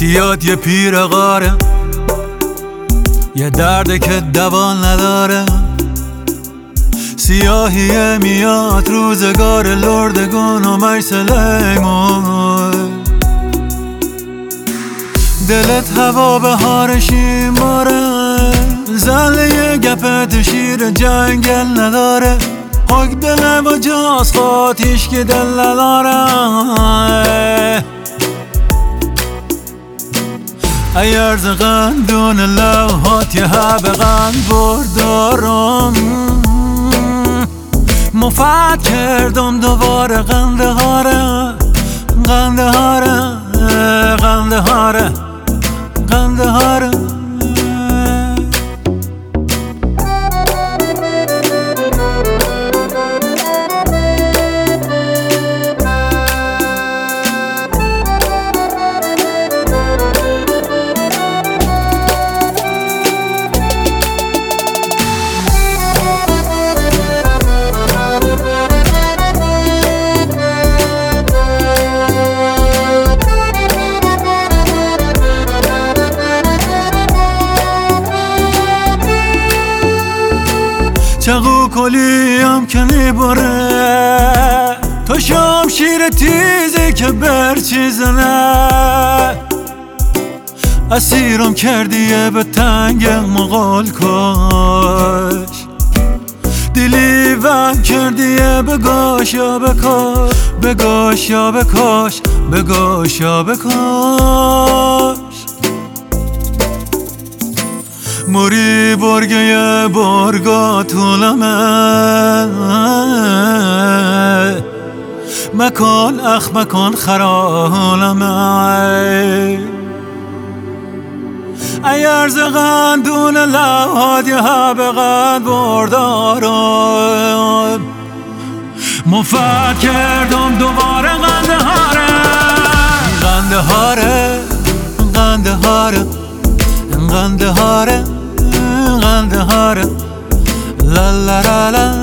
اعتیاد یه پیر غاره، یه درده که دوان نداره. سیاهیه میاد روزگار لردگان و مر سلیمان. دلت هوا بهار شیماره، زله یه گپت شیر جنگل نداره. حق دل و جاز خاتیش که دل نداره. ایرز قندون لوحات یه هب قند بردارم. مفت کردم دوباره قنده هاره، قنده هاره، قنده هاره، قنده هاره. چقو کلیم که نیباره، تو شمشیر تیزی که برچی زنه. اسیرم کردیه به تنگ مغال کش، دلی وم کردیه بگاش یا بکش، بگاش یا بکش، بگاش یا بکش. موری برگه برگا طولمه، مکان اخ مکان خرالمه. ایرز قندون لوحات یه هب قند بردارم. مفت کردم دوباره قنده هاره، قنده هاره، قنده هاره، قنده هاره، قنده هاره. لا لا لا لا